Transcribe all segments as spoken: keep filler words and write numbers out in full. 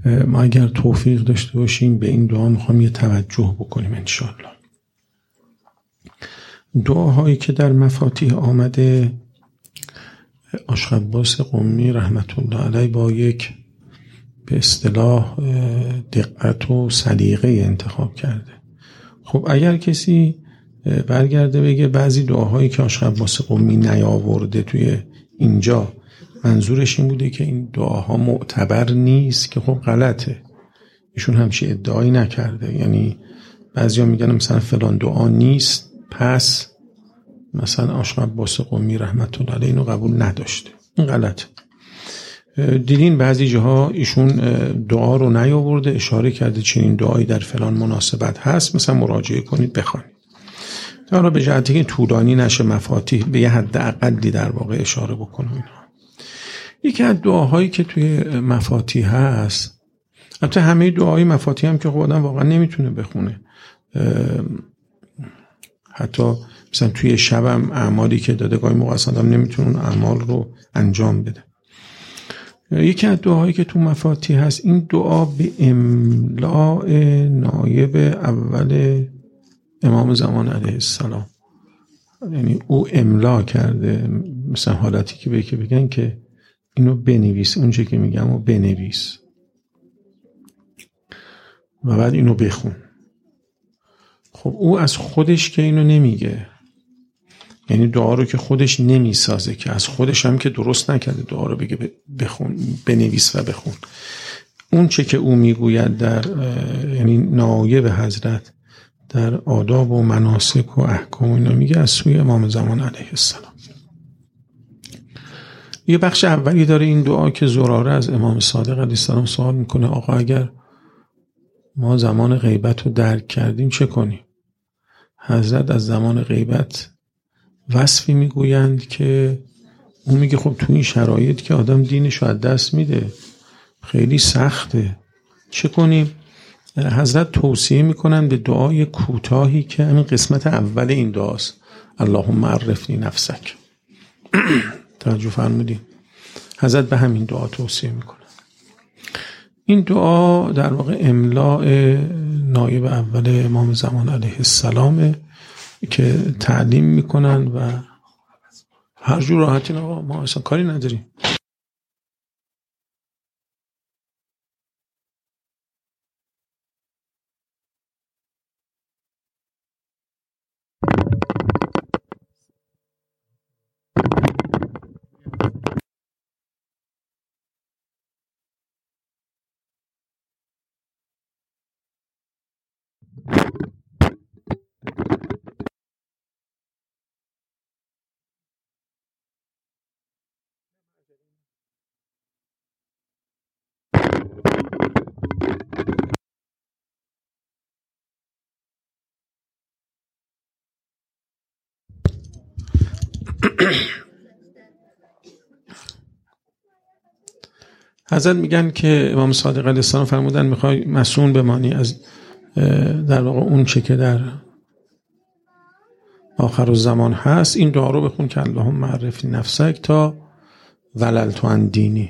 ما اگر توفیق داشته باشیم به این دعا میخوام یه توجه بکنیم انشاءالله. دعاهایی که در مفاتیح آمده، عاشق عباس قمی رحمت الله علیه با یک به اصطلاح دقت و سلیقه انتخاب کرده. خب اگر کسی برگرده بگه بعضی دعاهایی که عاشق عباس قمی نیاورده توی اینجا منظورش این بوده که این دعاها معتبر نیست، که خب غلطه. ایشون همچین ادعایی نکرده. یعنی بعضیا میگن مثلا فلان دعا نیست پس مثلا عاشق عباس قمی رحمت الله علیه اینو قبول نداشته. این غلطه. دیدین بعضی جاها ایشون دعا رو نیاورده، اشاره کرده چنین دعایی در فلان مناسبت هست، مثلا مراجعه کنید بخوانید. حالا به جهتی که طولانی نشه مفاتیح به یه حد اقلی در واقع اشاره بکنم. اینها یکی از دعاهایی که توی مفاتیح هست، البته همه دعای مفاتیح هم که خب آدم واقعا نمیتونه بخونه، حتی مثلا توی شبم اعمالی که داده گاهی موقع اصلا آدم نمیتونه اون اعمال رو انجام بده. یکی از دعاهایی که تو مفاتیح هست، این دعا به املاء نایب اول امام زمان علیه السلام، یعنی او املا کرده، مثلا حالتی که به که بگن که اینو بنویس، اونچه که میگم و بنویس و بعد اینو بخون. خب او از خودش که اینو نمیگه، یعنی دعا رو که خودش نمیسازه، که از خودش هم که درست نکرده دعا رو بگه بخون، بنویس و بخون. اون چه که او میگوید در یعنی نایب حضرت در آداب و مناسک و احکام اینا میگه از سوی امام زمان علیه السلام. یه بخش اولی داره این دعا که زراره از امام صادق علیه السلام سوال میکنه آقا اگر ما زمان غیبت رو درک کردیم چه کنیم؟ حضرت از زمان غیبت وصفی میگویند که اون میگه خب تو این شرایط که آدم دینش رو از دست میده خیلی سخته، چه کنیم؟ حضرت توصیه میکنن به دعای کوتاهی که همین قسمت اول این دعاست، اللهم عرفنی نفسک. توجه فرمودین؟ حضرت به همین دعا توصیه میکنن. این دعا در واقع املاء نایب اول امام زمان علیه السلام که تعلیم میکنن و هر جور راحتی آقا ما اصلا کاری نداریم. حضرت میگن که امام صادق علیه السلام فرمودن میخوای مسئول بمانی از در واقع اون چه که در آخر الزمان هست، این دعا رو بخون که اللهم عرفنی نفسک تا وللت عن دینی.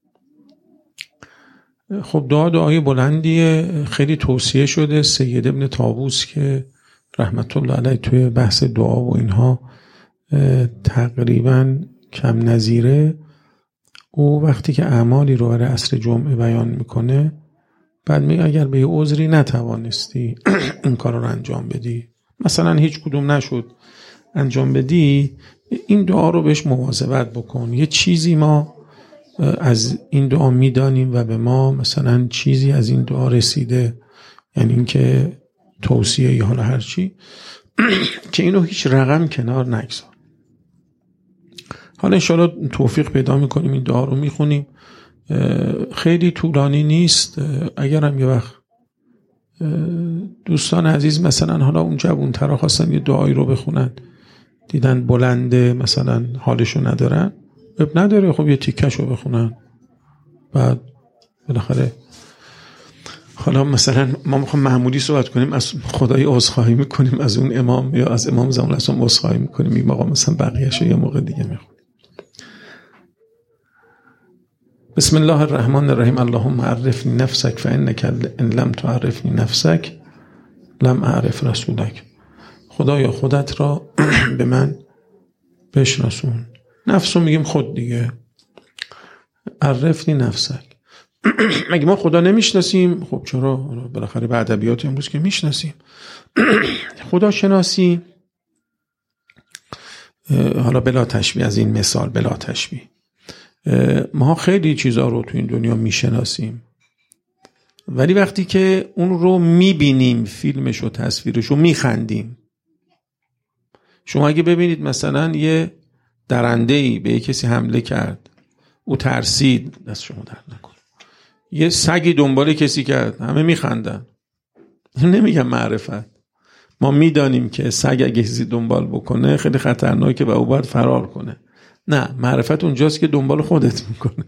خب دعا دعای بلندیه، خیلی توصیه شده. سید ابن طاووس که رحمت الله علیه توی بحث دعا و اینها تقریبا کم نظیره، او وقتی که اعمالی رو برای عصر جمعه بیان میکنه بعد میگه اگر به یه عذری نتوانستی این کار رو انجام بدی، مثلا هیچ کدوم نشد انجام بدی، این دعا رو بهش مواظبت بکن. یه چیزی ما از این دعا میدانیم و به ما مثلا چیزی از این دعا رسیده، یعنی این که توصیه یا حالا هر چی که اینو هیچ رقم کنار نگذار. حالا انشاءالله توفیق پیدا میکنیم این دعا رو میخونیم. خیلی طولانی نیست. اگر هم یه وقت دوستان عزیز مثلا حالا اون جوان‌ترا خواستن یه دعایی رو بخونن دیدن بلنده مثلا حالشو ندارن، اب نداره خب یه تیکشو بخونن، بعد بالاخره حالا مثلا ما میخوام معمولی صحبت کنیم از خدای عذرخواهی میکنیم از اون امام یا از امام زمان اصلا عذرخواهی میکنیم، میگم آقا مثلا بقیه‌شو یه موقع دیگه میخونیم. بسم الله الرحمن الرحیم. اللهم عرفنی نفسک فانک ان لم تعرفنی نفسک لم اعرف رسولک. خدایا خودت را به من بشناسون. نفسو میگیم خود دیگه. عرفنی نفسک. مگه ما خدا نمیشناسیم؟ خب چرا؟ بالاخره به ادبیات امروز که میشناسیم. خدا شناسی، حالا بلا تشبیه، از این مثال بلا تشبیه، ما خیلی چیزا رو تو این دنیا میشناسیم، ولی وقتی که اون رو میبینیم، فیلمش و تصویرش رو، میخندیم. شما اگه ببینید مثلا یه درنده‌ای به یه کسی حمله کرد، او ترسید، دست شما درد نکنه، یه سگی دنبال کسی کرد، همه میخندن. نمیگم معرفت. ما میدانیم که سگ اگه کسی دنبال بکنه خیلی خطرناکه و او باید فرار کنه. نه، معرفت اونجاست که دنبال خودت میکنه.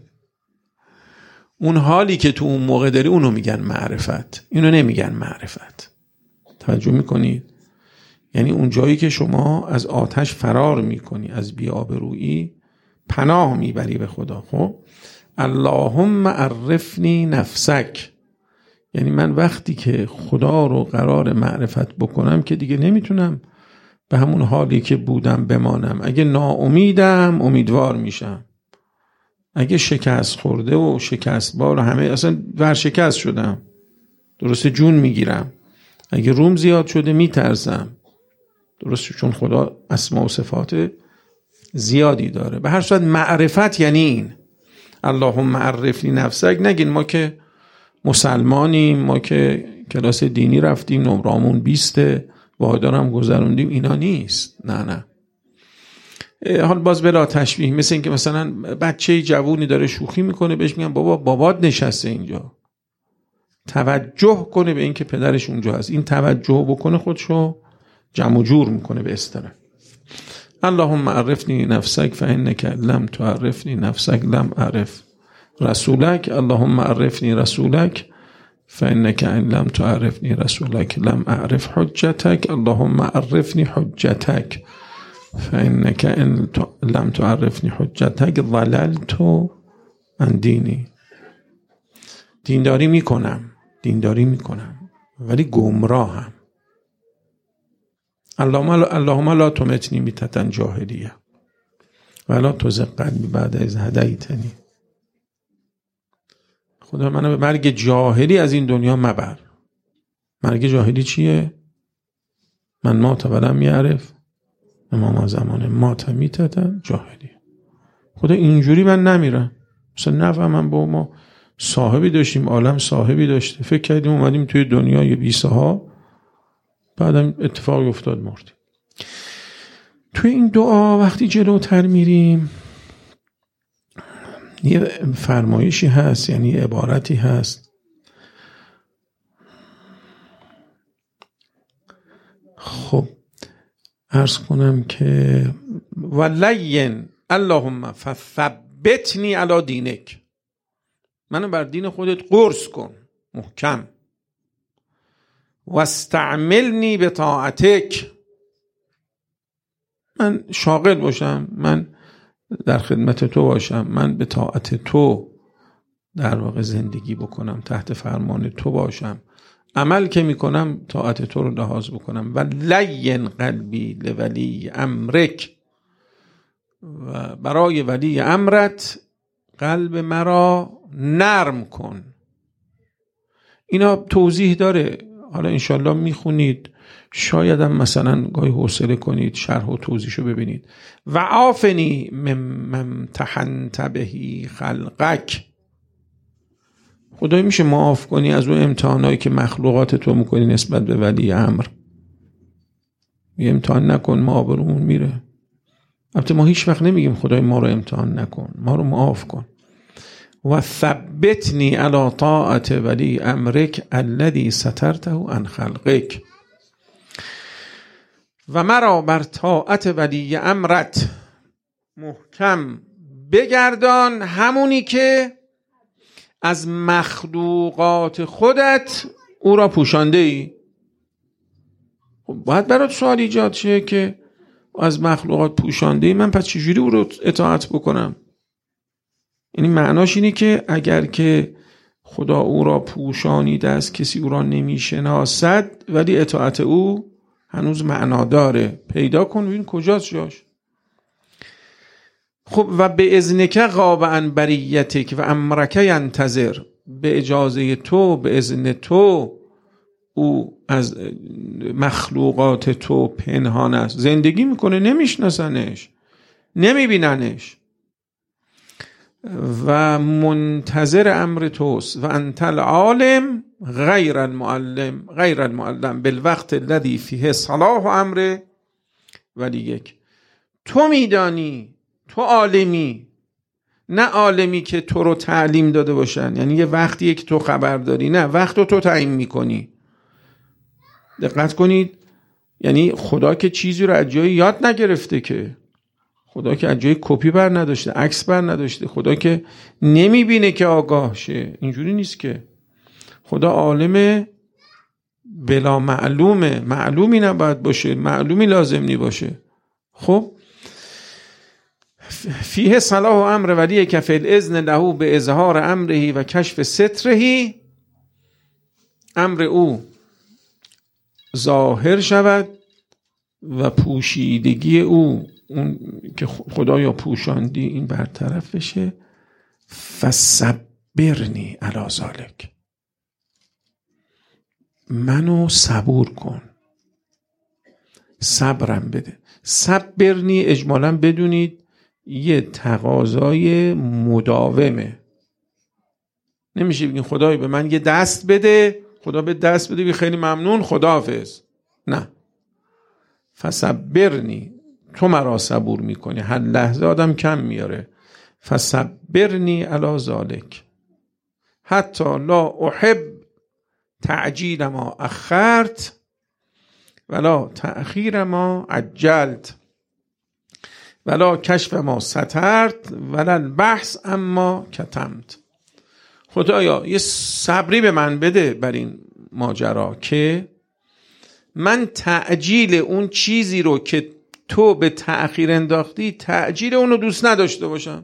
اون حالی که تو اون موقع داری اونو میگن معرفت، اینو نمیگن معرفت. توجه میکنید؟ یعنی اون جایی که شما از آتش فرار میکنی، از بی‌آبرویی پناه میبری به خدا. خب اللهم عرفنی نفسک، یعنی من وقتی که خدا رو قرار معرفت بکنم که دیگه نمیتونم به همون حالی که بودم بمانم. اگه ناامیدم امیدوار میشم، اگه شکست خورده و شکست بار و همه اصلا ورشکست شدم، درسته جون میگیرم. اگه روم زیاد شده میترسم، درسته چون خدا اسما و صفات زیادی داره. به هر صورت معرفت یعنی این. اللهم عرفنی نفسک. نگین ما که مسلمانیم، ما که کلاس دینی رفتیم، نمرامون بیسته، واحدارم گذروندیم، اینا نیست. نه نه. حال باز بلا تشبیه، مثل این که مثلا بچه جوونی داره شوخی میکنه، بهش میگن بابا بابات نشسته اینجا، توجه کنه به این که پدرش اونجا هست. این توجه بکنه خودشو جمع و جور میکنه به اصطلاح. اللهم عرفنی نفسک فانک لم تعرفنی نفسک لم اعرف رسولک. اللهم عرفنی رسولک فانک ان لم تعرفنی رسولک لم اعرف حجتک. اللهم عرفنی حجتک فانک ان لم تعرفنی حجتک ضللت عن دینی. دینداری میکنم، دینداری میکنم ولی گمراهم. اللهم اللهم لا تمتنی میتة جاهلیه ولا تزغ قلبی بعد از هدیتنی. خدا منو به مرگ جاهلی از این دنیا مبر. مرگ جاهلی چیه؟ من مات ولم یعرف امام زمان مات میتة جاهلی. خدا اینجوری من نمیرم. مثلا نفهمم با ما صاحبی داشتیم، عالم صاحبی داشته، فکر کردیم اومدیم توی دنیای بیسه ها، بعدم اتفاقی افتاد مردیم. توی این دعا وقتی جلوتر میریم یه فرمایشی هست، یعنی عبارتی هست. خب عرض کنم که ولین اللهم فثبتنی علی دینک. منو بر دین خودت قرص کن محکم. واستعملنی به طاعتک. من شاغل باشم، من در خدمت تو باشم، من به طاعت تو در واقع زندگی بکنم، تحت فرمان تو باشم، عمل که میکنم طاعت تو رو لحاظ بکنم. و لین قلبی لولی امرک. و برای ولی امرت قلب مرا نرم کن. اینا توضیح داره، حالا انشالله میخونید، شاید هم مثلا گاهی حوصله کنید شرح و توضیحشو ببینید. و عافنی ممن امتحنت بهی خلقک. خدای میشه معاف کنی از اون امتحانایی که مخلوقات تو میکنی نسبت به ولی امر. یه امتحان نکن ما آبرومون میره. البته ما هیچ وقت نمیگیم خدای ما رو امتحان نکن، ما رو معاف کن. و ثبتنی علی طاعت ولی امرک الذی سترته عن خلقک. و مرا بر طاعت ولی امرت محکم بگردان، همونی که از مخلوقات خودت او را پوشانده ای. باید برات سوال ایجاد شه که از مخلوقات پوشانده ای، من پس چجوری او رو اطاعت بکنم؟ یعنی معناش اینه که اگر که خدا او را پوشانیده است کسی او را نمیشناسد، ولی اطاعت او هنوز معنا داره. پیدا کن ببین کجاست جاش. خب و به اذنک غاب عن بریتک و امرک ینتظر، به اجازه تو، به اذن تو او از مخلوقات تو پنهان است، زندگی میکنه، نمیشناسنش، نمیبیننش و منتظر امر توست. و انت العالم غیر المعلم غیر المعلم بالوقت الذی فیه صلاح امر ولیک. تو میدانی، تو عالمی، نه عالمی که تو رو تعلیم داده باشن، یعنی یه وقتیه که تو خبر داری، نه، وقت رو تو تعیین میکنی. دقت کنید، یعنی خدا که چیزی رو از جایی یاد نگرفته، که خدا که از جایی کپی بر نداشته، عکس بر نداشته، خدا که نمیبینه که آگاه شه، اینجوری نیست که. خدا عالم بلا معلومه، معلومی نباید باشه، معلومی لازم نی باشه. خب فیه صلاح امر ولی که فی الاذن له به اظهار امره و کشف ستره، امر او ظاهر شود و پوشیدگی او، اون که خدایا پوشاندی، این برطرف بشه. فصبرنی علی ذلک، منو صبور کن، صبرم بده. صبرنی اجمالا بدونید یه تقاضای مداومه. نمیشه بگین خدای به من یه دست بده، خدا به دست بده بی خیلی ممنون خداحافظ. نه، فصبرنی، تو مرا صبور میکنی، هر لحظه آدم کم میاره. فصبرنی علی ذلک حتی لا احب تعجیل ما اخرت ولا تأخیر ما عجلت ولا کشف ما سترت ولا البحث اما کتمت. خدایا یه صبری به من بده بر این ماجرا که من تعجیل اون چیزی رو که تو به تأخیر انداختی، تعجیل اون رو دوست نداشته باشم،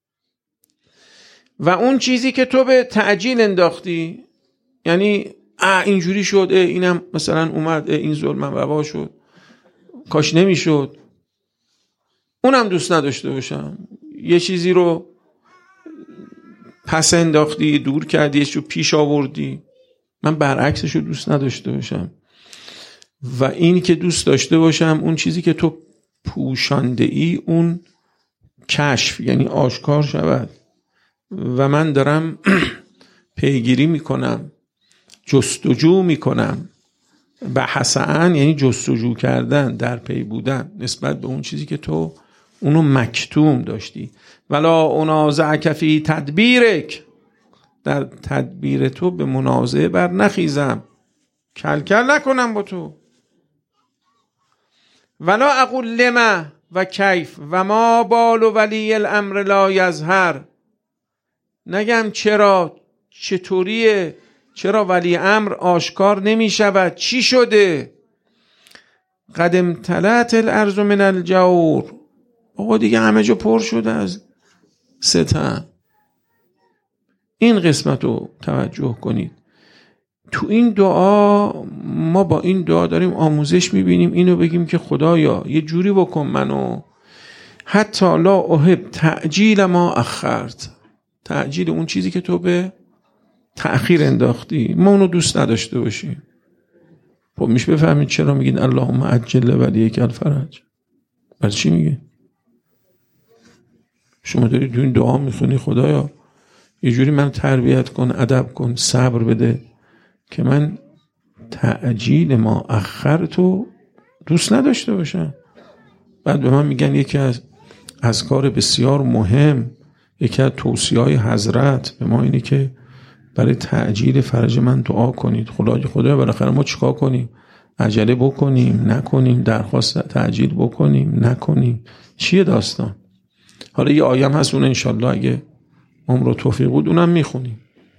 و اون چیزی که تو به تعجیل انداختی، یعنی اه اینجوری شد، اینم مثلا اومد، این ظلمم روا شد، کاش نمی شد، اونم دوست نداشته باشم. یه چیزی رو پس انداختی، دور کردی، یه چیزی پیش آوردی، من برعکسش رو دوست نداشته باشم. و این که دوست داشته باشم اون چیزی که تو پوشانده ای اون کشف، یعنی آشکار شود و من دارم پیگیری میکنم، جستجو میکنم. بحثن یعنی جستجو کردن، در پی بودن نسبت به اون چیزی که تو اونو مکتوم داشتی. ولا انازعک فی تدبیرک، در تدبیر تو به منازعه بر نخیزم، کل کل نکنم با تو. ولا اقول لما و کیف و ما بال ولی الامر لا یظهر، نگم چرا، چطوریه، چرا ولی امر آشکار نمی شود، چی شده. قد امتلأت الارض من الجور، آقا دیگه همه جا پر شده از ستم. این قسمت رو توجه کنید. تو این دعا ما با این دعا داریم آموزش میبینیم، اینو بگیم که خدایا یه جوری بکن منو حتی لا احب تعجیل ما اخرت، تعجیل اون چیزی که تو به تأخیر انداختی ما اونو دوست نداشته باشیم. خب میشه بفهمید چرا میگین اللهم عجل ولیک الفرج؟ برای چی میگین؟ شما دارید تو این دعا میخونی خدایا یه جوری من تربیت کن، ادب کن، صبر بده که من تعجیل ما اخرتو دوست نداشته باشم. بعد به من میگن یکی از اذکار بسیار مهم، یکی از توصیه‌های حضرت به ما اینه که برای تعجیل فرج من دعا کنید. خدا خدا بالاخره ما چیکار کنیم؟ عجله بکنیم نکنیم، درخواست تعجیل بکنیم نکنیم، چیه داستان؟ حالا یه آیه هست اون انشالله اگه عمر و توفیق بود اونم میخونیم.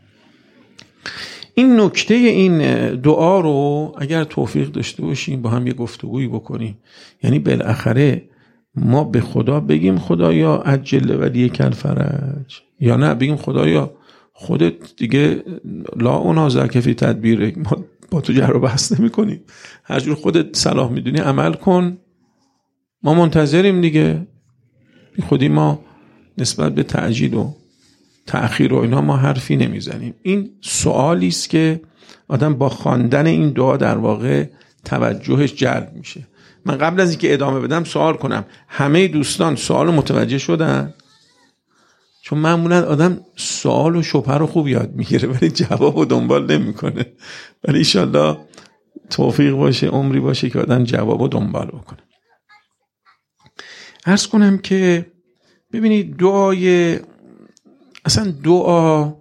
این نکته این دعا رو اگر توفیق داشته باشیم با هم یه گفتگویی بکنیم، یعنی بالاخره ما به خدا بگیم خدایا عجل ولی الفرج، یا نه بگیم خدایا خودت دیگه لا انازعک فی تدبیرک، ما با تو جر و بحث نمی کنیم، هر جور خودت صلاح میدونی عمل کن، ما منتظریم دیگه. خودی ما نسبت به تعجیل و تأخیر و اینا ما حرفی نمیزنیم. این سوالی است که آدم با خواندن این دعا در واقع توجهش جلب میشه. من قبل از اینکه ادامه بدم سوال کنم، همه دوستان سوال متوجه شدن؟ چون معمولا آدم سوال و شبهه رو خوب یاد میگیره ولی جواب رو دنبال نمیکنه، ولی انشالله توفیق باشه، عمری باشه که آدم جواب رو دنبال بکنه. عرض کنم که ببینید دعای اصلا دعا،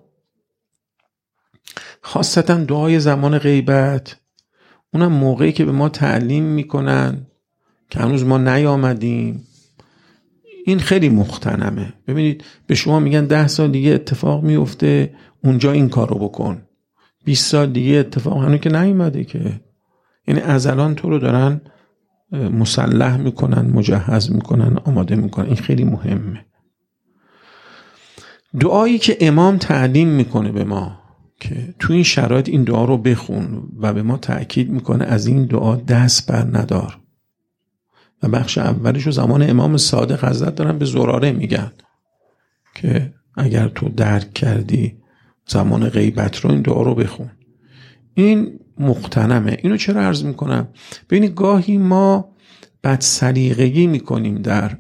خاصتا دعای زمان غیبت، اونم موقعی که به ما تعلیم میکنن که هنوز ما نیامدیم، این خیلی مختنمه. ببینید به شما میگن ده سال دیگه اتفاق میفته اونجا این کارو بکن، بیست سال دیگه اتفاق هنوز که نیومده که، یعنی از الان تو رو دارن مسلح میکنن، مجهز میکنن، آماده میکنن. این خیلی مهمه. دعایی که امام تعلیم میکنه به ما که تو این شرایط این دعا رو بخون و به ما تأکید میکنه از این دعا دست بر ندار، و بخش اولش رو زمان امام صادق حضرت دارن به زراره میگن که اگر تو درک کردی زمان غیبت رو این دعا رو بخون. این مقتنمه. اینو چرا عرض میکنم؟ ببینید گاهی ما بد سلیقگی میکنیم در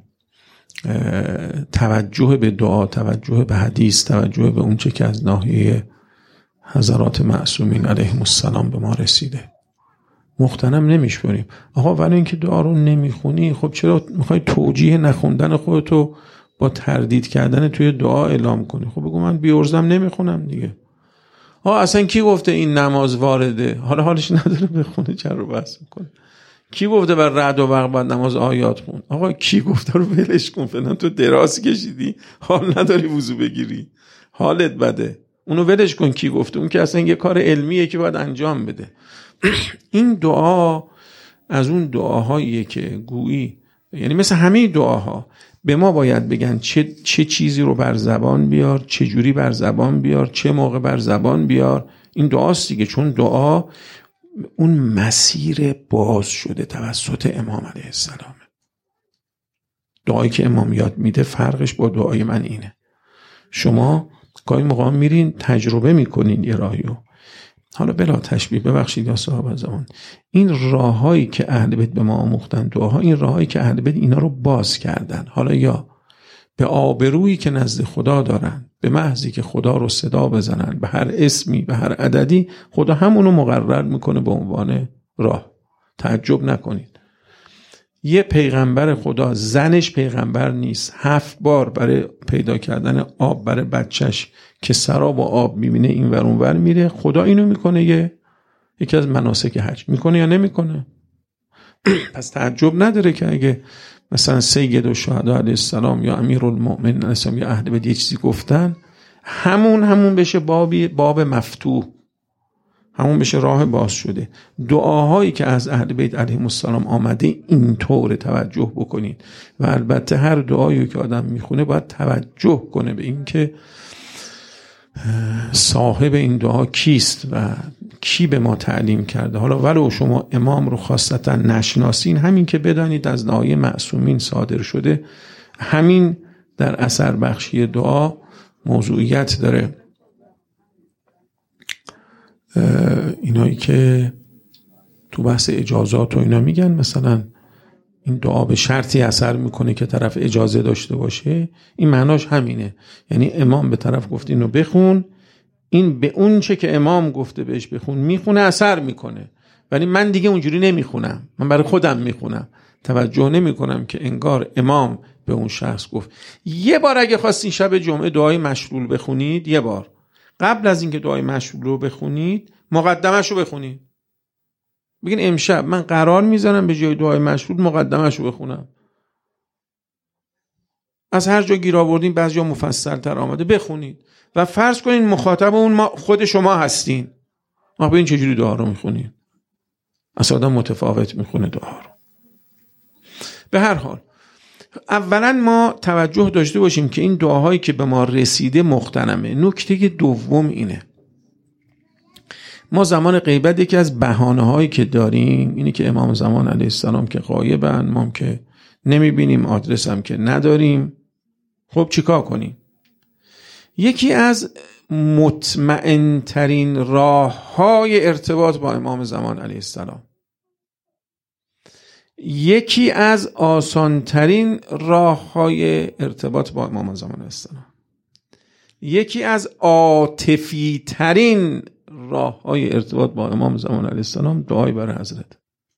توجه به دعا، توجه به حدیث، توجه به اونچه که از ناحیه حضرات معصومین علیهم السلام به ما رسیده. مختنم نمیشوریم. آقا ولی اینکه دعا رو نمیخونی، خب چرا میخوای توجیه نخوندن خودتو با تردید کردن توی دعا اعلام کنی؟ خب بگو من بیورزم نمیخونم دیگه. آقا اصلا کی گفته این نماز وارده؟ حالا حالش نداره بخونه، چرا رو بحث میکنه؟ کی گفته بر رعد و برق باید نماز آیات خون؟ آقا کی گفته رو ولش کن، فعلا تو دراز کشیدی حال نداری وضو بگیری، حالت بده، اونو ولش کن. کی گفته؟ اون که اصلا یه کار علمیه که باید انجام بده. این دعا از اون دعاهاییه که گویی، یعنی مثل همه دعاها به ما باید بگن چه چه چیزی رو بر زبان بیار، چه جوری بر زبان بیار، چه موقع بر زبان بیار. این دعاست دیگه، چون دعا اون مسیر باز شده توسط امام علیه السلام. دعایی که امام یاد میده فرقش با دعای من اینه. شما گاهی موقع میرین تجربه میکنین یه راهیو، حالا بلا تشبیه، ببخشید یا صاحب زمان، این راههایی که اهل بیت به ما آموختن دعاها، این راههایی که اهل بیت اینا رو باز کردن، حالا یا به آبرویی که نزد خدا دارن، به محضی که خدا رو صدا بزنن به هر اسمی، به هر عددی، خدا همونو مقرر میکنه به عنوان راه. تعجب نکنید یه پیغمبر خدا زنش پیغمبر نیست، هفت بار برای پیدا کردن آب برای بچهش که سراب و آب میبینه این ور اون ور میره، خدا اینو میکنه یه یکی از مناسک حج. میکنه یا نمیکنه؟ پس تعجب نداره که اگه مثلا سید الشهدا علیه السلام یا امیرالمؤمنین علیه السلام یا اهل بیت یه چیزی گفتن، همون همون بشه بابی باب مفتوح، همون بشه راه باز شده. دعاهایی که از اهل بیت علیهم السلام آمده اینطور توجه بکنید. و البته هر دعایی که آدم میخونه باید توجه کنه به این که صاحب این دعا کیست و کی به ما تعلیم کرده. حالا ولو شما امام رو خاصتا نشناسین، همین که بدانید از ناحیه معصومین صادر شده، همین در اثر بخشی دعا موضوعیت داره. اینایی که تو بحث اجازات و اینا میگن مثلا این دعا به شرطی اثر میکنه که طرف اجازه داشته باشه، این معناش همینه. یعنی امام به طرف گفت اینو بخون، این به اون چه که امام گفته بهش بخون میخونه، اثر میکنه. ولی من دیگه اونجوری نمیخونم، من برای خودم میخونم، توجه نمیکنم که انگار امام به اون شخص گفت. یه بار اگه خواستین شب جمعه دعای مشلول بخونید، یه بار قبل از اینکه دعای مشلول رو بخونید مقدمش رو بخونید. بگین امشب من قرار میزنم به جای دعای مشلول مقدمش رو بخونم. از هر جا گیر آوردین بعضی جا مفصل تر آمده بخونید و فرض کنین مخاطب اون ما خود شما هستین. ما ببین چجوری دعا رو میخونید. اصلا آدم متفاوت میخونه دعا رو. به هر حال اولا ما توجه داشته باشیم که این دعاهایی که به ما رسیده مغتنمه. نکته دوم اینه، ما زمان غیبت یکی از بهانه هایی که داریم اینه که امام زمان علیه السلام که غایبن، ما که نمیبینیم، آدرس هم که نداریم. خب چیکار کنیم؟ یکی از مطمئن ترین راه های ارتباط با امام زمان علیه السلام، یکی از آسان ترین راه های ارتباط با امام زمان علیه السلام، یکی از عاطفی ترین راه های ارتباط با امام زمان علیه السلام دعای برای حضرت.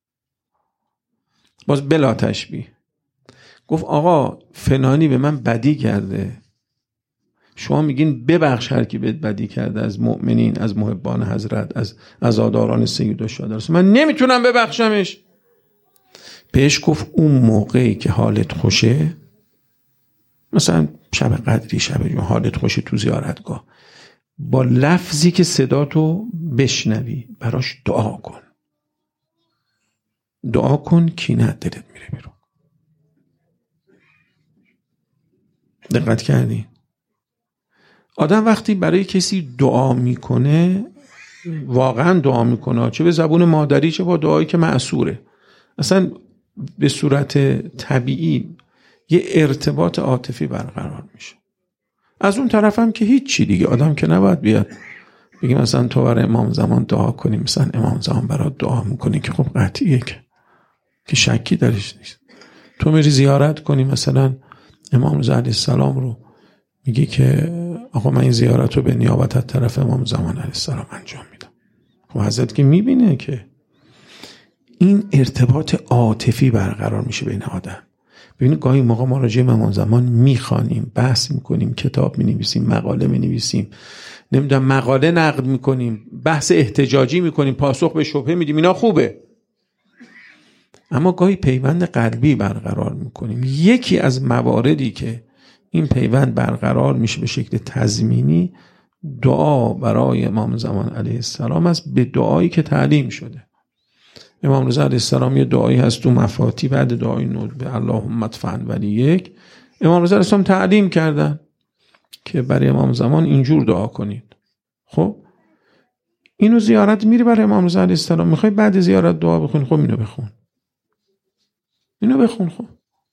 باز بلا تشبیه گفت آقا فلانی به من بدی کرده، شما میگین ببخش هر کی بهت بدی کرده از مؤمنین، از محبان حضرت، از عزاداران سیدالشهدا، من نمیتونم ببخشمش. بهش گفت اون موقعی که حالت خوشه، مثلا شب قدری، شب جمعه، حالت خوشه تو زیارتگاه، با لفظی که صداتو بشنوی براش دعا کن. دعا کن کینه دلت میره بیرون. دقت کردی؟ آدم وقتی برای کسی دعا میکنه، واقعا دعا میکنه، چه به زبون مادری چه با دعایی که معصوره، اصلا به صورت طبیعی یه ارتباط عاطفی برقرار میشه. از اون طرف هم که هیچ چی دیگه، آدم که نباید بیاد بگیم مثلا تو برای امام زمان دعا کنیم، مثلا امام زمان برات دعا میکنی، که خب قطعیه که که شکی درش نیست. تو میری زیارت کنی مثلا امام رضا علیه السلام رو، میگی که آقا من این زیارت رو به نیابت از طرف امام زمان علیه السلام انجام میدم. خب حضرت که میبینه که این ارتباط عاطفی برقرار میشه بین آدم. ببینید گاهی موقع ما راجع به امام زمان میخوانیم، بحث میکنیم، کتاب مینویسیم، مقاله مینویسیم، نمیدونم مقاله نقد میکنیم، بحث احتجاجی میکنیم، پاسخ به شبهه میدیم، اینا خوبه. اما گاهی پیوند قلبی برقرار میکنیم. یکی از مواردی که این پیوند برقرار میشه به شکل تضمینی، دعا برای امام زمان علیه السلام است، به دعایی که تعلیم شده. امام رضا علیه السلام یه دعایی هست تو مفاتی بعد دعای ندبه، اللهم ادفعن ولی یک، امام رضا علیه السلام تعلیم کردن که برای امام زمان اینجور دعا کنید. خب اینو زیارت میری برای امام رضا علیه السلام، میخوای بعد زیارت دعا بخونی، خب اینو بخون، اینو بخون. خب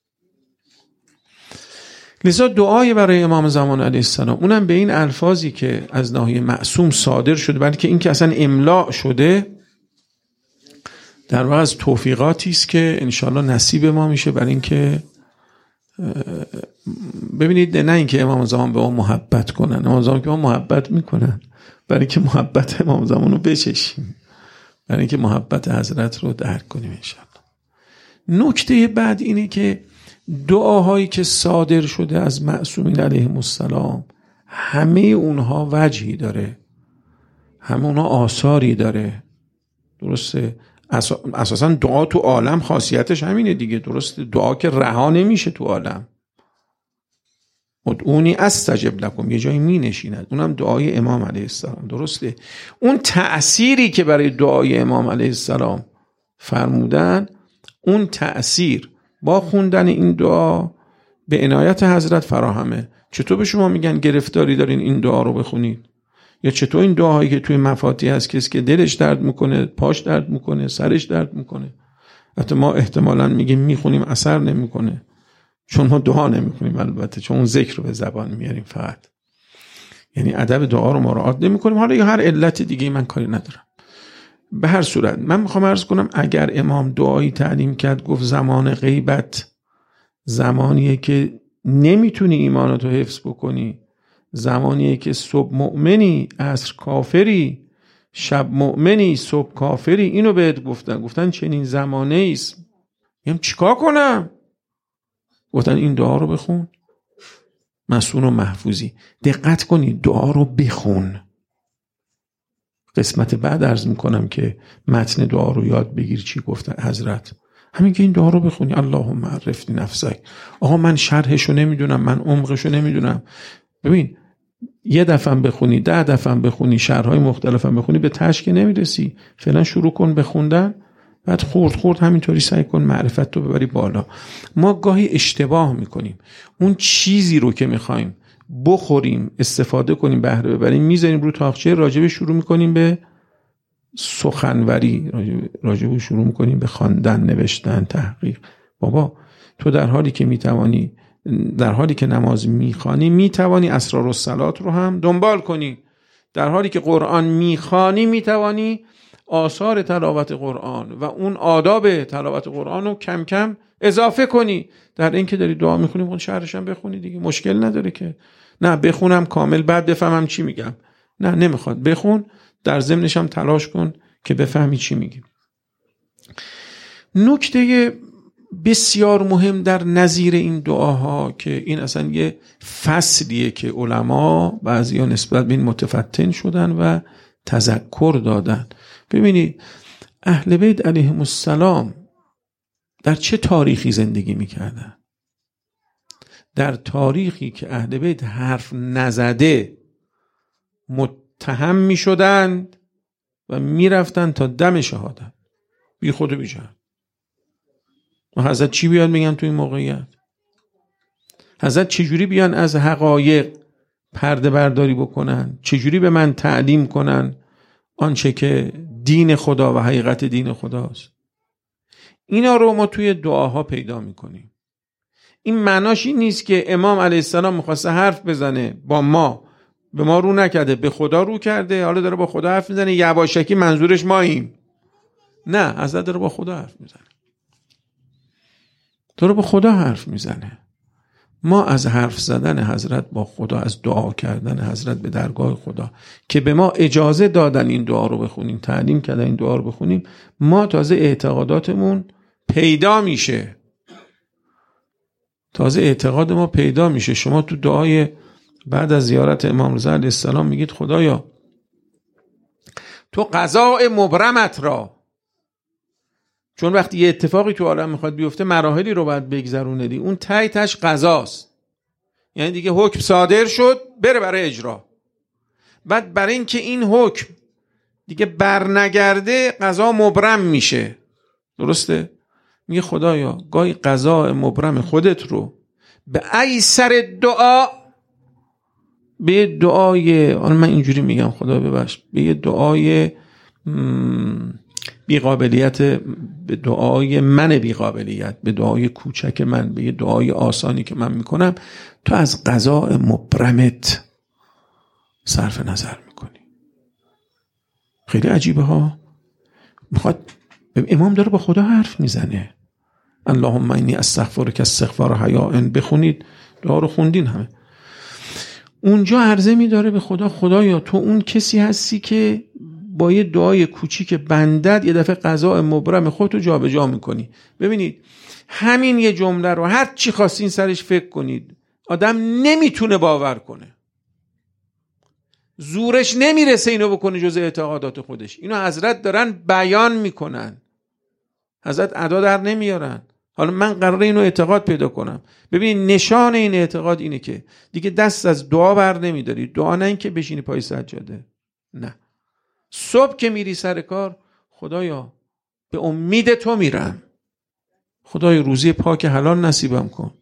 لذا دعای برای امام زمان علیه السلام، اونم به این الفاظی که از ناحیه معصوم صادر شده، بلکه این که اصلا املاء شده، در واقع از توفیقاتی است که انشالله نصیب ما میشه. برای اینکه ببینید، نه اینکه امام زمان به ما محبت کنن، امام زمان که ما محبت میکنن، برای اینکه محبت امام زمان رو بچشیم، برای اینکه محبت حضرت رو درک کنیم انشالله. نکته بعد اینه که دعاهایی که صادر شده از معصومین علیهم السلام، همه اونها وجهی داره، همه اونها آثاری داره. درسته؟ اساسا دعا تو عالم خاصیتش همینه دیگه. درسته؟ دعا که رها نمیشه تو عالم. ادعونی استجب لکم، یه جایی می نشیند، اونم دعای امام علیه السلام. درسته؟ اون تأثیری که برای دعای امام علیه السلام فرمودن، اون تأثیر با خوندن این دعا به عنایت حضرت فراهمه. چطور به شما میگن گرفتاری دارین این دعا رو بخونید؟ یا چطور این دعاهایی که توی مفاتیح هست، کسی که دلش درد میکنه، پاش درد میکنه، سرش درد میکنه، حتی ما احتمالاً میگیم میخونیم اثر نمیکنه، چون ما دعا نمیکنیم، البته چون اون ذکر رو به زبان میاریم فقط، یعنی ادب دعا رو مراعات نمیکنیم. حالا یا هر علت دیگه من کاری ندارم. به هر صورت من میخوام عرض کنم، اگر امام دعایی تعلیم کرد، گفت زمان غیبت زمانیه که نمیتونی ایمانتو حفظ بکنی، زمانیه که صبح مؤمنی عصر کافری، شب مؤمنی صبح کافری، اینو بهت گفتن. گفتن چنین زمانه ایست. میگم چیکار کنم؟ گفتن این دعا رو بخون، مسئول و محفوظی. دقت کنید، دعا رو بخون. قسمت بعد عرض میکنم که متن دعا رو یاد بگیر چی گفتن حضرت. همین که این دعا رو بخونی، اللهم عرفنی نفسک. آقا من شرحشو نمیدونم، من عمقشو نمیدونم. ببین، یه دفعه بخونی، ده دفعه بخونی، شرحهای مختلف بخونی، به تش که نمیرسی. فعلا شروع کن بخوندن، بعد خورد خورد همینطوری سعی کن معرفت رو ببری بالا. ما گاهی اشتباه میکنیم، اون چیزی رو که میخوایم بخوریم، استفاده کنیم، بهره ببریم، میذاریم رو تاقچه، راجبه شروع میکنیم به سخنوری، راجبه شروع میکنیم به خواندن، نوشتن، تحقیق. بابا تو در حالی که میتوانی در حالی که نماز میخوانی میتوانی اسرار الصلات رو هم دنبال کنی. در حالی که قرآن میخوانی میتوانی آثار تلاوت قرآن و اون آداب تلاوت قرآن رو کم کم اضافه کنی. در این که داری دعا میخونی اون شعرش هم بخونی دیگه، مشکل نداره که. نه بخونم کامل بعد بفهمم چی میگم، نه نمیخواد. بخون، در ضمنش هم تلاش کن که بفهمی چی میگی. نکته بسیار مهم در نظیر این دعاها که این اصلا یه فصلیه که علما بعضیا نسبت به این متفتن شدن و تذکر دادن. ببینید اهل بیت علیهم السلام در چه تاریخی زندگی میکردن؟ در تاریخی که اهل بیت حرف نزده متهم میشدند و میرفتن تا دم شهادت، بی خود و بی جهت. و حضرت چی بیاد میگن تو این موقعیت؟ حضرت چجوری بیان از حقایق پرده برداری بکنن؟ چجوری به من تعلیم کنن آنچه که دین خدا و حقیقت دین خداست؟ اینا رو ما توی دعاها پیدا میکنیم. این معناش این نیست که امام علیه السلام میخواسته حرف بزنه با ما، به ما رو نکرده، به خدا رو کرده، حالا داره با خدا حرف میزنه، یواشکی منظورش ماییم. نه، حضرت داره با خدا حرف میزنه، داره با خدا حرف میزنه. ما از حرف زدن حضرت با خدا، از دعا کردن حضرت به درگاه خدا که به ما اجازه دادن این دعا رو بخونیم، تعلیم کردن این دعا رو بخونیم، ما تازه اعتقاداتمون پیدا میشه، تازه اعتقاد ما پیدا میشه. شما تو دعای بعد از زیارت امام رضا علیه السلام میگید خدایا تو قضاء مبرمت را، چون وقتی یه اتفاقی تو عالم میخواد بیفته مراحلی رو باید بگذرونه دی، اون ته تهش قضاست، یعنی دیگه حکم صادر شد بره برای اجرا. بعد برای این که این حکم دیگه برنگرده قضا مبرم میشه، درسته؟ میگه خدایا گاهی قضا مبرم خودت رو به ایسر دعا، به دعای، آن من اینجوری میگم خدا ببخش، به دعای بیقابلیت، به دعای من بیقابلیت، به دعای کوچک من، به دعای آسانی که من میکنم، تو از قضاء مبرمت صرف نظر میکنی. خیلی عجیبه ها. میخواد امام داره با خدا حرف میزنه. اللهم انی استغفرک استغفار حیاء، بخونید دعا رو، خوندین همه. اونجا عرضه میداره به خدا، خدایا تو اون کسی هستی که با یه دعای کوچیک بندت یه دفعه قضاء مبرم خودتو جابجا میکنی. ببینید همین یه جمله رو هر چی خواستین سرش فکر کنید، آدم نمیتونه باور کنه، زورش نمیرسه اینو بکنه جز اعتقادات خودش. اینو حضرت دارن بیان میکنن، حضرت ادا در نمیارن. حالا من قراره اینو اعتقاد پیدا کنم. ببین نشان این اعتقاد اینه که دیگه دست از دعا بر نمیداری. دعا نه این که بشینی پای سجاده، نه، صبح که میری سر کار، خدایا به امید تو میرم، خدای روزی پاک حلال نصیبم کن.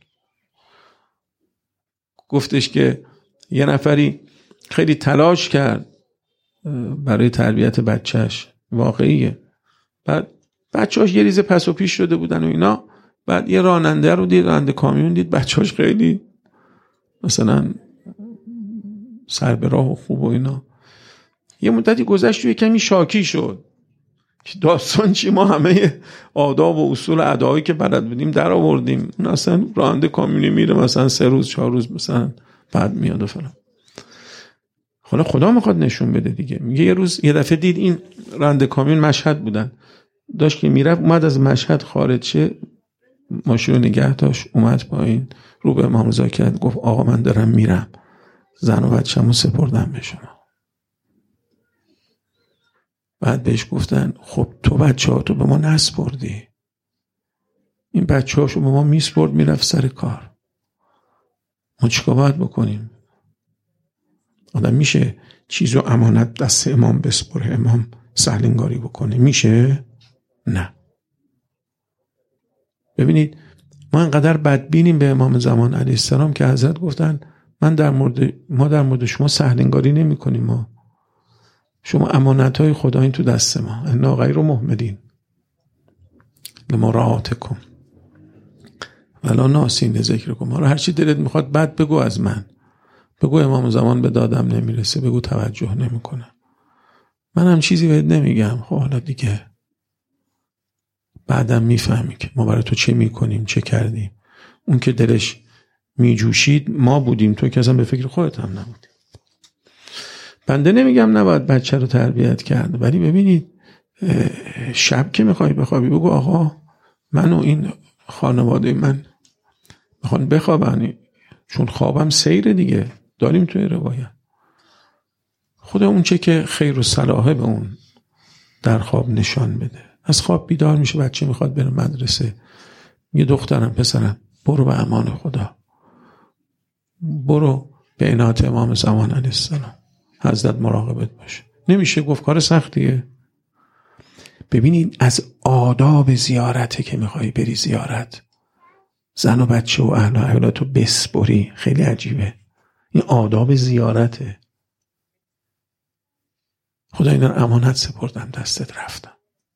گفتش که یه نفری خیلی تلاش کرد برای تربیت بچهش، واقعیه، بعد بچه‌هاش یه ریزه پس و پیش شده بودن و اینا، بعد یه راننده رو دید، راننده کامیون دید، بچه‌هاش خیلی مثلا سر به راه و خوب و اینا. یه مدتی گذشت و یه کمی شاکی شد که داستان چی، ما همه آداب و اصول ادایی که بلد بودیم در آوردیم، اون اصلا راننده کامیونی میره مثلا سه روز چهار روز مثلا بعد میاد و فلان. حالا خدا میخواد نشون بده دیگه. میگه یه روز یه دفعه دید این راننده کامیون مشهد بودن، داشت که میرفت، اومد از مشهد خارج شه، ماشین رو نگه داشت، اومد پایین، رو به امام رضا کرد، گفت آقا من دارم میرم، زن و بچه‌مو سپردم به شما. بعد بهش گفتن خب تو بچه‌هاتو به ما نسپردی، این بچه‌هاشو به ما میسپرد میرفت سر کار، ما چیکار باید بکنیم؟ آدم میشه چیزو امانت دست امام بسپره، امام سهلنگاری بکنه؟ میشه؟ نه. ببینید ما انقدر بدبینیم به امام زمان علیه السلام که حضرت گفتن من در مورد ما در مورد شما سهلنگاری نمی کنیم، ما شما امانت‌های خدا این تو دست ما، انا غیر مهملین لمراعاتکم ولا ناسین لذکرکم. ما رو هر چی دلت میخواد بد بگو از من، بگو امام زمان به دادم نمیرسه، بگو توجه نمیکنه، من هم چیزی بهت نمیگم. خب حالا دیگه بعدم میفهمی که ما برای تو چه میکنیم چه کردیم. اون که دلش میجوشید ما بودیم، تو که اصلا به فکر خودت هم نبودی. بنده نمیگم نباید بچه رو تربیت کرد، ولی ببینید شب که میخوای بخوابی بگو آقا من و این خانواده من میخوان بخوابن، چون خوابم سیره دیگه، داریم توی روایت. خدا اون چه که خیر و صلاحه به اون در خواب نشان بده. از خواب بیدار میشه، بچه میخواد بره مدرسه، میگه دخترم پسرم برو به امان خدا، برو به عنایت امام زمان علیه السلام، حضرت مراقبت باشه. نمیشه گفت، کار سختیه. ببینید از آداب زیارته که میخوای بری زیارت، زن و بچه و اهل و عیالاتو بسپری، خیلی عجیبه. این آداب زیارته. خدا اینا رو امانت سپردم دستت رفتم.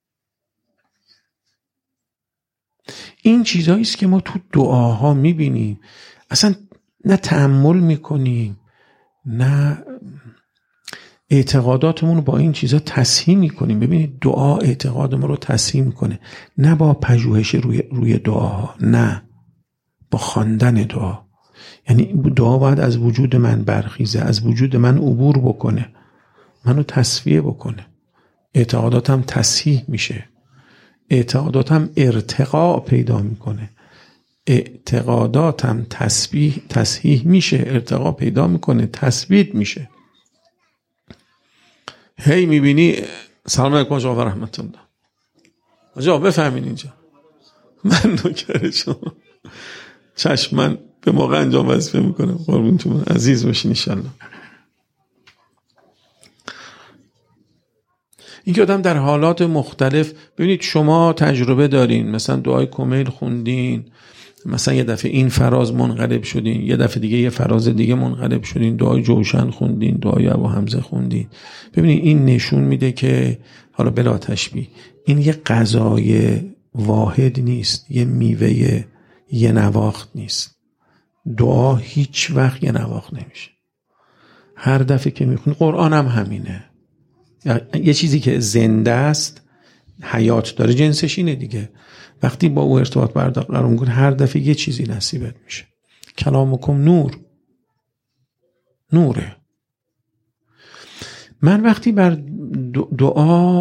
این چیزایی است که ما تو دعاها میبینیم، اصلا نه تأمل میکنیم نه اعتقاداتمون رو با این چیزا تصحیح میکنیم. ببینید دعا اعتقاد ما رو تصحیح میکنه، نه با پژوهش روی روی دعاها، نه با خواندن دعا. یعنی دعا باید از وجود من برخیزه، از وجود من عبور بکنه، منو تصفیه بکنه، اعتقاداتم تصحیح میشه، اعتقاداتم ارتقا پیدا میکنه، اعتقاداتم تسبیح تصحیح میشه، ارتقا پیدا میکنه، تثبیت میشه. هی میبینی سلام علیکم آقا و رحمت الله، آقا بفهمین اینجا من نوکر شما، چشم من به موقع انجام وظیفه میکنم، قربونتون عزیز باشین انشالله. این که آدم در حالات مختلف، ببینید شما تجربه دارین، مثلا دعای کمیل خوندین، مثلا یه دفعه این فراز منقلب شدین، یه دفعه دیگه یه فراز دیگه منقلب شدین، دعای جوشن خوندین، دعای ابو حمزه خوندین. ببینید این نشون میده که حالا بلا تشبیه این یه غذای واحد نیست، یه میوه یه نواخت نیست. دعا هیچ وقت یه نواخت نمیشه. هر دفعه که میخونی، قرآن هم همینه، یه چیزی که زنده است، حیات داره، جنسش اینه دیگه. وقتی با او ارتباط برقرار می‌کنی هر دفعه یه چیزی نصیبت میشه. کلامکم نور، نوره. من وقتی بر دعا،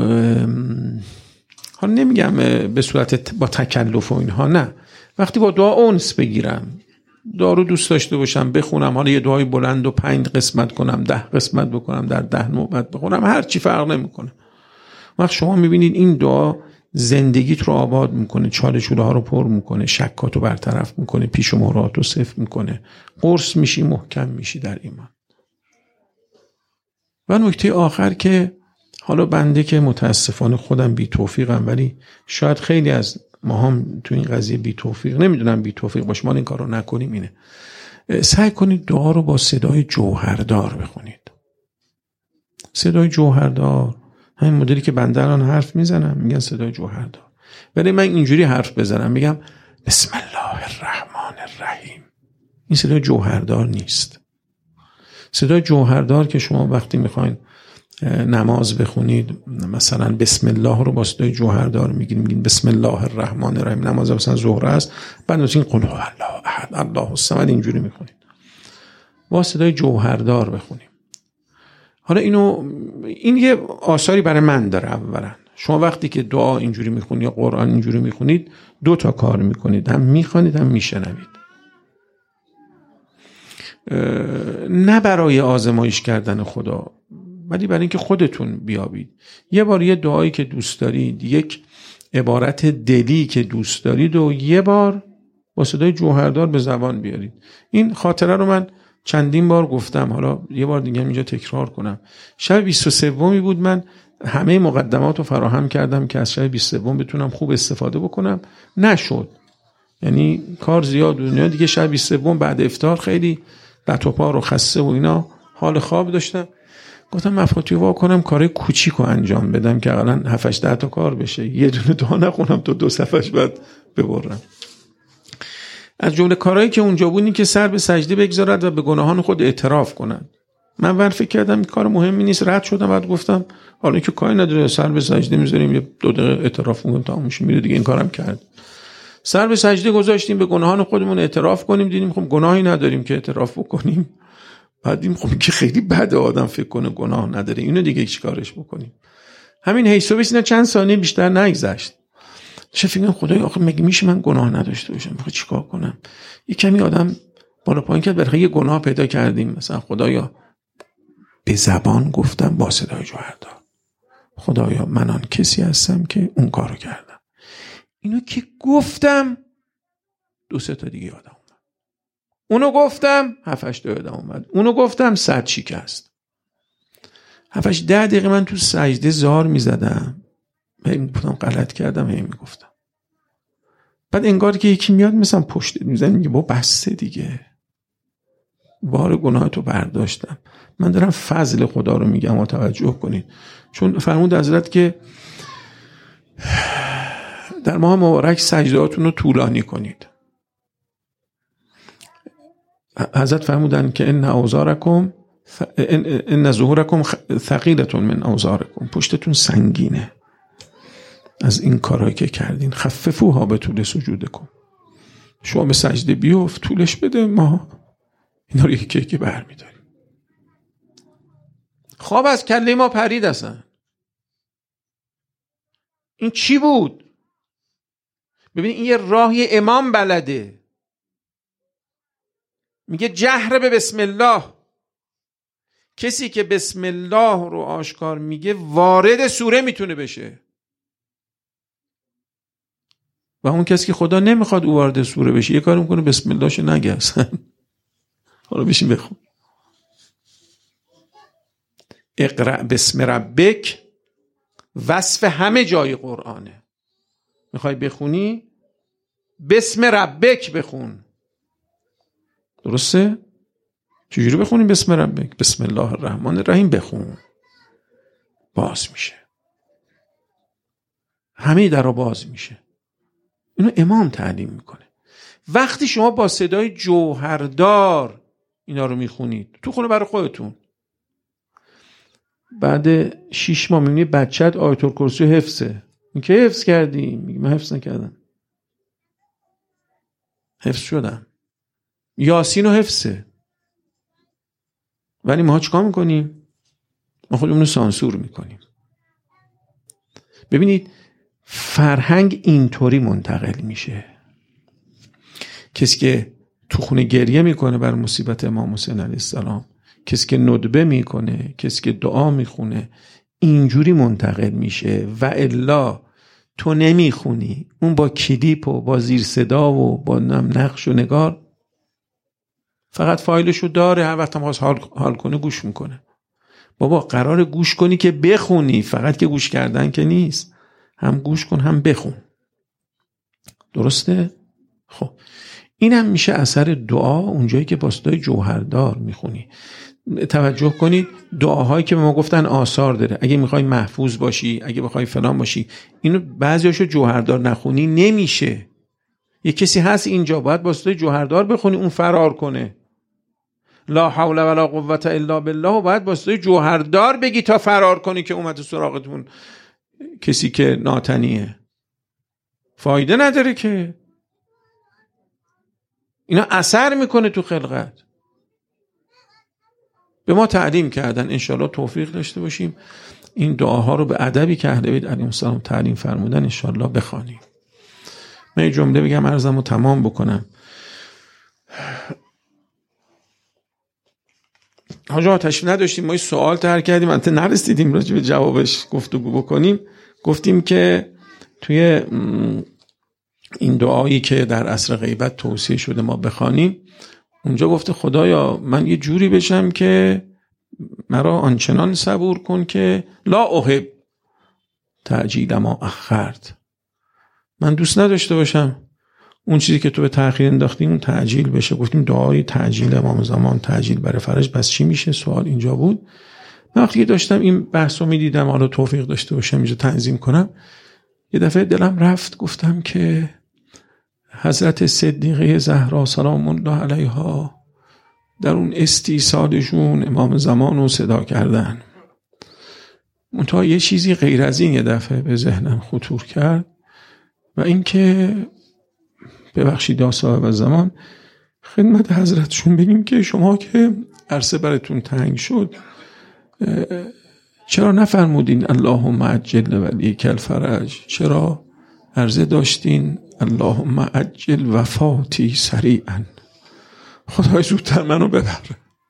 حالا نمیگم به صورت با تکلف و اینها، نه، وقتی با دعا انس بگیرم، دعا رو دوست داشته باشم، بخونم، حالا یه دعای بلند و پنج قسمت کنم، ده قسمت بکنم، در ده نوبت بخونم، هر چی فرق نمیکنه. وقت شما میبینید این دعا زندگیت رو آباد میکنه، چالشوره ها رو پر میکنه، شکات رو برطرف میکنه، پیش و مرات رو صفر میکنه، قرص میشی، محکم میشی در ایمان. و نکته آخر که حالا بنده که متاسفانه خودم بی توفیقم، ولی شاید خیلی از ما هم تو این قضیه بی توفیق، نمیدونم بی توفیق باشه، ما این کار رو نکنیم، اینه سعی کنید دعا رو با صدای جوهردار بخونید. صدای جوهردار، همین مدلی که بنده الان حرف میزنم میگن صدای جوهردار، ولی من اینجوری حرف بزنم میگم بسم الله الرحمن الرحیم، این صدای جوهردار نیست. صدای جوهردار که شما وقتی میخواین نماز بخونید، مثلا بسم الله رو با صدای جوهردار میگین، میگین بسم الله الرحمن الرحیم، نماز مثلا ظهر است، بعد میگین قل هو الله احد الله الصمد، اینجوری میخونید. با صدای جوهردار بخونیم. حالا اینو این یه آثاری برای من داره. اولا شما وقتی که دعا اینجوری میخونید یا قرآن اینجوری میخونید، دو تا کار میکنید، هم میخونید هم میشنوید. نه برای آزمایش کردن خدا، ولی برای اینکه خودتون بیابید. یه بار یه دعایی که دوست دارید، یک عبارت دلی که دوست دارید و یه بار با صدای جوهردار به زبان بیارید. این خاطره رو من چندین بار گفتم، حالا یه بار دیگه اینجا تکرار کنم. شب بیست و سومی بود، من همه مقدمات رو فراهم کردم که از شب بیست و سوم بتونم خوب استفاده بکنم. نشد، یعنی کار زیاد بود دیگه. شب بیست و سوم بعد افطار خیلی لط و پار و خسته و اینا حال خواب داشتم. گفتم مفاتی وا کنم کارهای کوچیکو انجام بدم که اقلا هفت هشت ده تا کار بشه، یه دونه دعا نخونم تا دو صفحه‌اش بعد ببرم. از جمله کارهایی که اونجا بود این که سر به سجده بگذارد و به گناهان خود اعتراف کند. من ور فکر کردم این کار مهمی نیست، رد شدم. بعد گفتم حالا که کاری نداره، سر به سجده میذاریم یه دو دقیقه اعتراف میکنیم تموم میشه، میره دیگه. این کارم کرد. سر به سجده گذاشتیم، به گناهان خودمون اعتراف کنیم. دیدیم خب گناهی نداریم که اعتراف بکنیم. بعد دیدیم خب که خیلی بده آدم فکر کنه گناه نداره، اینو دیگه چیکارش بکنیم. همین حسابش اینا چند ثانیه بیشتر نگذشت. چه فکر کنم خدای آخه مگه میشه من گناه نداشته باشم؟ میخوام چیکار کنم؟ یه کمی آدم بالا پایین کرد، برای یه گناه پیدا کردیم. مثلا خدایا به زبان گفتم با صدای جوهردار، خدایا من آن کسی هستم که اون کارو کردم. اینو که گفتم دو سه تا دیگه یادم اومد. اونو گفتم هفت هشت تا یادم اومد. اونو گفتم صد شکست. هفت هشت ده دقیقه من تو سجده زار میزدم. هی میگفتم غلط کردم، هی میگفتم. بعد انگار که یکی میاد مثلا پشت میزنه میگه با بسته دیگه، بار گناهتو برداشتم. من دارم فضل خدا رو میگم و توجه کنید، چون فرمود حضرت که در ماه مبارک سجدهاتون رو طولانی کنید. حضرت فرمودن که ان اوزارکم ان ظهورکم ثقیلتون من اوزارکم، پشتتون سنگینه از این کارهایی که کردین. خففوها به طول سجودکم، شما به سجده بیفت طولش بده، ما اینا رو یکی یکی برمی‌داریم. خواب از کله ما پرید اصلا. این چی بود؟ ببین این یه راهی امام بلده، میگه جهر به بسم الله. کسی که بسم الله رو آشکار میگه وارد سوره میتونه بشه، و اون کسی که خدا نمیخواد او وارد سوره بشه یه کاری میکنه بسم الله شو نگه اصلا. حالا بشین بخون. اقرأ بسم ربک وصف همه جای قرآنه. میخوای بخونی بسم ربک بخون. درسته؟ چجوری بخونیم بسم ربک؟ بسم الله الرحمن الرحیم بخون، باز میشه، همه درا باز میشه. اینو امام تعلیم میکنه. وقتی شما با صدای جوهردار اینا رو میخونید تو خونه برای خودتون، بعد شیش ماه میبینی بچت آیت الکرسی حفظه، این که حفظ کردی؟ میگه من حفظ نکردم، حفظ شدم. یاسین رو حفظه، ولی ما چیکار میکنیم؟ ما خودمون رو سانسور میکنیم. ببینید فرهنگ اینطوری منتقل میشه. کسی که تو خونه گریه میکنه بر مصیبت امام حسین علیه السلام، کسی که ندبه میکنه، کسی که دعا میخونه، اینجوری منتقل میشه. و الا تو نمیخونی، اون با کلیپ و با زیر صدا و با نقش و نگار فقط فایلشو داره، هر وقت هم خواست حال, حال کنه گوش میکنه. بابا قراره گوش کنی که بخونی، فقط که گوش کردن که نیست، هم گوش کن هم بخون. درسته؟ خب این هم میشه اثر دعا، اونجایی که با صدای جوهردار میخونی. توجه کنید دعاهایی که به ما گفتن آثار داره. اگه میخوای محفوظ باشی، اگه بخوای فلان باشی، اینو بعضیاشو جوهردار نخونی نمیشه. یه کسی هست اینجا باید با صدای جوهردار بخونی اون فرار کنه. لا حول ولا قوة الا بالله و باید با صدای جوهردار بگی تا فرار کنی که اومده سراغتون کسی که ناتنیه. فایده نداره که. اینا اثر میکنه تو خلقت. به ما تعلیم کردن، انشالله توفیق داشته باشیم این دعاها رو به ادبی که اهل بیت علیهم السلام تعلیم فرمودن انشالله بخوانیم. من یه جمله بگم عرضم رو تمام بکنم. حاجا تشریف نداشتیم، ما یه سوال طرح کردیم انت نرسیدیم راجع به جوابش گفتگو بکنیم. گفتیم که توی این دعایی که در عصر غیبت توصیه شده ما بخوانیم، اونجا گفته خدایا من یه جوری بشم که مرا آنچنان صبور کن که لا احب، تعجیل ما اخرت. من دوست نداشته باشم اون چیزی که تو به تأخیر انداختی اون تعجیل بشه. گفتیم دعای تعجیل امام زمان، تعجیل برای فرج، بس چی میشه؟ سوال اینجا بود. من وقتی داشتم این بحثو میدیدم، حالا توفیق داشته باشم اینجا تنظیم کنم، یه دفعه دلم رفت گفتم که حضرت صدیقه زهرا سلام الله علیها در اون استیصالشون امام زمان رو صدا کردن. منتها یه چیزی غیر از این یه دفعه به ذهنم خطور کرد و اینکه ببخشید یا صاحب زمان خدمت حضرتشون بگیم که شما که عرصه براتون تنگ شد چرا نفرمودین اللهم عجل ولیک الفرج؟ چرا عرضه داشتین اللهم عجل وفاتی سریعا؟ خدای زودتر منو ببر.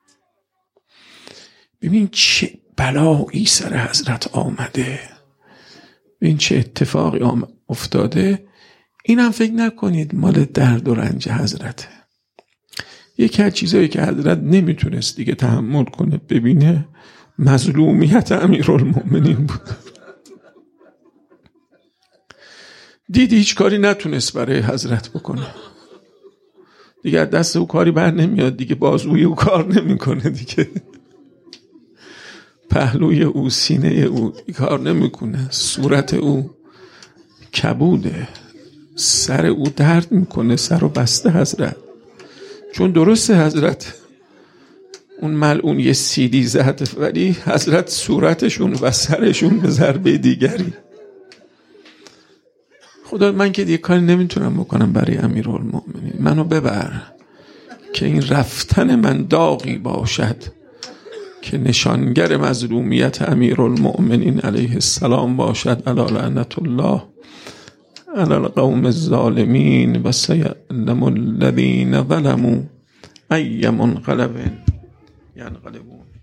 ببین چه بلایی سر حضرت آمده، ببین چه اتفاقی افتاده. اینم فکر نکنید مال درد و رنج حضرته. یکی از چیزایی که حضرت نمیتونست دیگه تحمل کنه ببینه مظلومیت امیرالمؤمنین بود. دید هیچ کاری نتونست برای حضرت بکنه، دیگه دست او کاری بر نمیاد، دیگه بازوی او کار نمیکنه، دیگه پهلوی او، سینه او کار نمیکنه، صورت او کبوده، سر او درد میکنه، سر و بسته حضرت. چون درسته حضرت اون ملعون یه سیدی زد، ولی حضرت صورتشون و سرشون به ضربه دیگری. خدا من که دیگه کاری نمیتونم بکنم برای امیرالمؤمنین، منو ببر که این رفتن من داغی باشد که نشانگر مظلومیت امیرالمؤمنین علیه السلام باشد. علی لعنت الله علی القوم الظالمین و سیعلم الذین ظلموا ای منقلب ینقلبون.